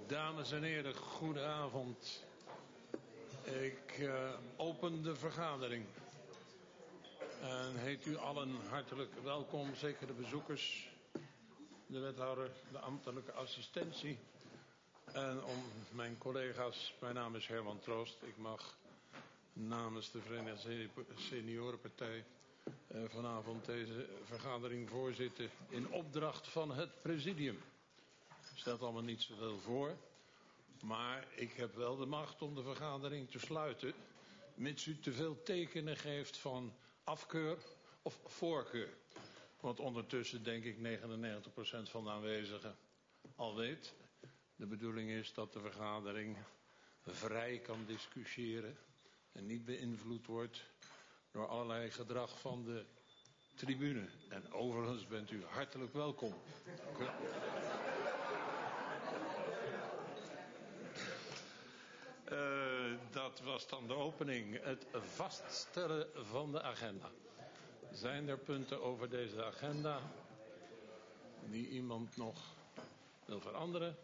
Dames en heren, goedenavond. Ik open de vergadering. En heet u allen hartelijk welkom, zeker de bezoekers, de wethouder, de ambtelijke assistentie. En om mijn collega's, mijn naam is Herman Troost. Ik mag namens de Verenigde Seniorenpartij vanavond deze vergadering voorzitten in opdracht van het presidium. Stelt allemaal niet zoveel voor. Maar ik heb wel de macht om de vergadering te sluiten, mits u te veel tekenen geeft van afkeur of voorkeur. Want ondertussen denk ik 99% van de aanwezigen al weet. De bedoeling is dat de vergadering vrij kan discussiëren en niet beïnvloed wordt door allerlei gedrag van de tribune. En overigens bent u hartelijk welkom. Dank u wel. Dat was dan de opening. Het vaststellen van de agenda. Zijn er punten over deze agenda die iemand nog wil veranderen?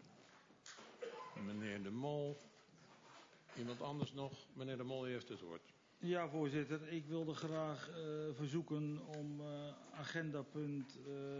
Meneer De Mol. Iemand anders nog? Meneer De Mol, u heeft het woord. Ja, voorzitter. Ik wilde graag verzoeken om agendapunt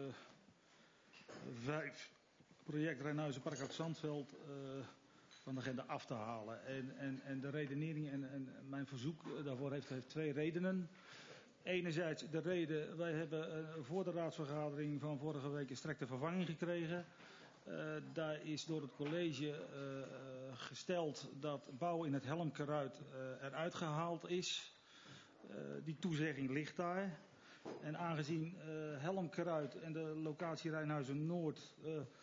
5, project Rijnhuizen Park uit Zandveld, van de agenda af te halen. En de redenering en mijn verzoek daarvoor heeft twee redenen. Enerzijds de reden, wij hebben voor de raadsvergadering van vorige week een strekte vervanging gekregen. Daar is door het college gesteld dat bouwen in het Helmkeruit eruit gehaald is. Die toezegging ligt daar. En aangezien Helmkeruit en de locatie Rijnhuizen Noord,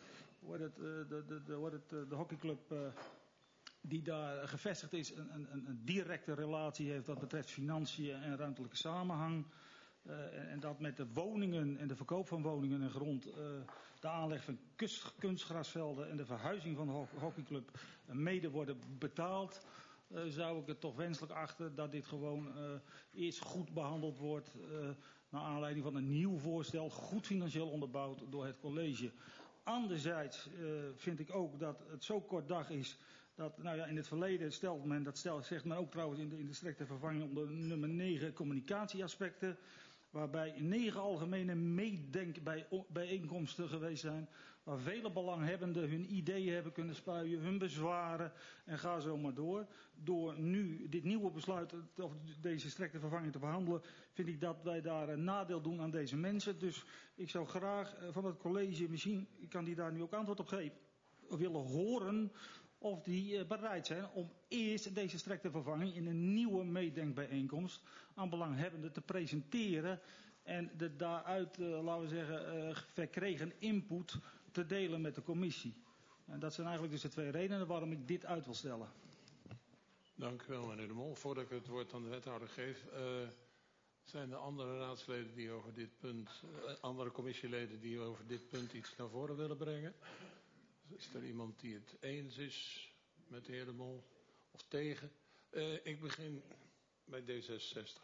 de hockeyclub die daar gevestigd is, een directe relatie heeft wat betreft financiën en ruimtelijke samenhang. En dat met de woningen en de verkoop van woningen en grond, de aanleg van kunstgrasvelden en de verhuizing van de hockeyclub mede worden betaald, zou ik het toch wenselijk achten dat dit gewoon eerst goed behandeld wordt naar aanleiding van een nieuw voorstel, goed financieel onderbouwd door het college. Anderzijds vind ik ook dat het zo kort dag is dat, nou ja, in het verleden stelt men, zegt men ook trouwens in de strekte vervanging onder nummer 9 communicatieaspecten, waarbij 9 algemene meedenkbijeenkomsten geweest zijn, waar vele belanghebbenden hun ideeën hebben kunnen spuien, hun bezwaren en ga zo maar door. Door nu dit nieuwe besluit, of deze strekte vervanging te behandelen, vind ik dat wij daar een nadeel doen aan deze mensen. Dus ik zou graag van het college, misschien kan die daar nu ook antwoord op geven, willen horen of die bereid zijn om eerst deze strekte vervanging in een nieuwe meedenkbijeenkomst aan belanghebbenden te presenteren en de daaruit, laten we zeggen, verkregen input te delen met de commissie. En dat zijn eigenlijk dus de twee redenen waarom ik dit uit wil stellen. Dank u wel, meneer De Mol. Voordat ik het woord aan de wethouder geef, zijn er andere raadsleden die over dit punt, andere commissieleden die over dit punt iets naar voren willen brengen? Is er iemand die het eens is met de heer De Mol of tegen? Ik begin bij D66.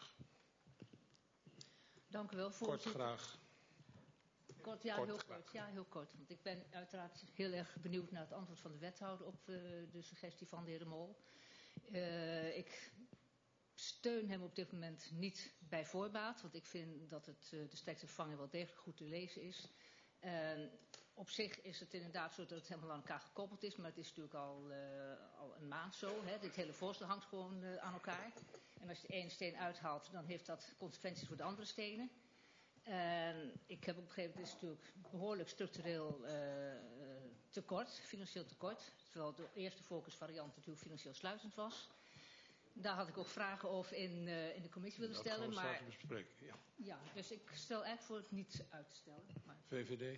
Dank u wel, voorzitter. Kort graag. Kort, ja, heel kort. Ja, heel kort. Want ik ben uiteraard heel erg benieuwd naar het antwoord van de wethouder op de suggestie van de heer De Mol. Ik steun hem op dit moment niet bij voorbaat, want ik vind dat de strekte vervanging wel degelijk goed te lezen is. Op zich is het inderdaad zo dat het helemaal aan elkaar gekoppeld is, maar het is natuurlijk al een maand zo. Hè? Dit hele voorstel hangt gewoon aan elkaar. En als je de ene steen uithaalt, dan heeft dat consequenties voor de andere stenen. Ik heb ook begrepen, het is natuurlijk behoorlijk structureel tekort, financieel tekort. Terwijl de eerste focusvariant natuurlijk financieel sluitend was. Daar had ik ook vragen over in de commissie willen stellen. Dat gaan we maar straks bespreken, ja. Ja, dus ik stel eigenlijk voor het niet uit te stellen. Maar... VVD?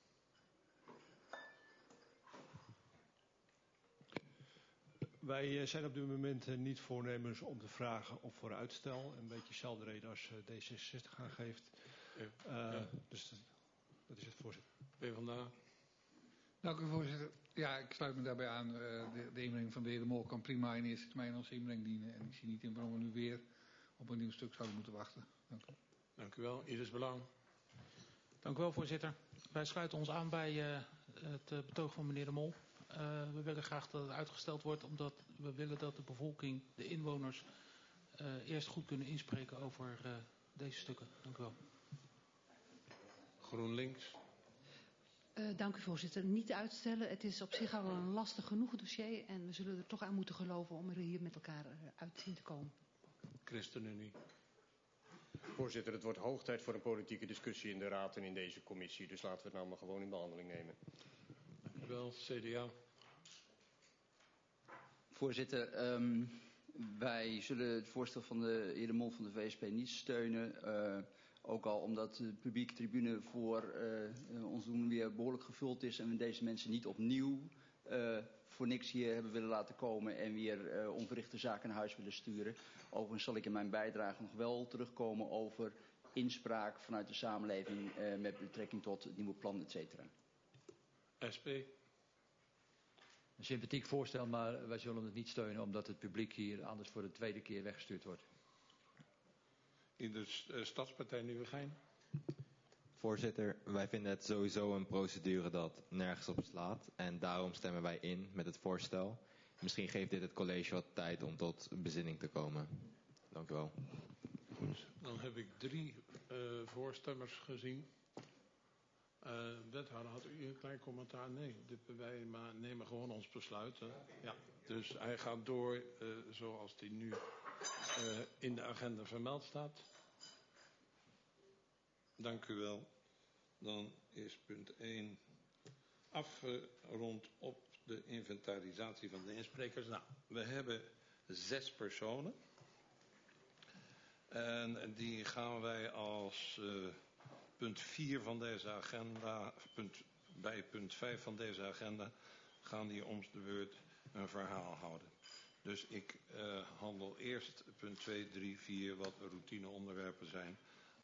Wij zijn op dit moment niet voornemens om te vragen of voor uitstel. Een beetje dezelfde reden als D66 aangeeft. Dus dat is het, voorzitter. PvdA. Dank u, voorzitter. Ja, ik sluit me daarbij aan. De inbreng van de heer De Mol kan prima in eerste termijn als inbreng dienen. En ik zie niet in waarom we nu weer op een nieuw stuk zouden moeten wachten. Dank u. Dank u wel. Iris Belang. Dank u wel, voorzitter. Wij sluiten ons aan bij het betoog van meneer De Mol. We willen graag dat het uitgesteld wordt, omdat we willen dat de bevolking, de inwoners, eerst goed kunnen inspreken over deze stukken. Dank u wel. GroenLinks. Dank u, voorzitter. Niet uitstellen. Het is op zich al een lastig genoeg dossier en we zullen er toch aan moeten geloven om er hier met elkaar uit te zien te komen. ChristenUnie. Voorzitter, het wordt hoog tijd voor een politieke discussie in de Raad en in deze commissie. Dus laten we het nou maar gewoon in behandeling nemen. Dank u wel. CDA. Voorzitter, wij zullen het voorstel van de heer De Mol van de VSP niet steunen. Ook al omdat de publieke tribune voor ons doen weer behoorlijk gevuld is en we deze mensen niet opnieuw voor niks hier hebben willen laten komen en weer onverrichte zaken naar huis willen sturen. Overigens zal ik in mijn bijdrage nog wel terugkomen over inspraak vanuit de samenleving met betrekking tot het nieuwe plan, et cetera. SP. Een sympathiek voorstel, maar wij zullen het niet steunen omdat het publiek hier anders voor de tweede keer weggestuurd wordt. In de Stadspartij Nieuwegein. Voorzitter, wij vinden het sowieso een procedure dat nergens op slaat. En daarom stemmen wij in met het voorstel. Misschien geeft dit het college wat tijd om tot bezinning te komen. Dank u wel. Goed, dan heb ik 3 voorstemmers gezien. Wethouder, had u een klein commentaar? Nee, wij nemen gewoon ons besluit. Hè? Ja, dus hij gaat door zoals die nu in de agenda vermeld staat. Dank u wel. Dan is punt 1 afgerond op de inventarisatie van de insprekers. Nou, we hebben 6 personen. En die gaan wij als punt 4 van deze agenda, bij punt 5 van deze agenda, gaan die om de beurt een verhaal houden. Dus ik handel eerst punt 2, 3, 4, wat routineonderwerpen zijn.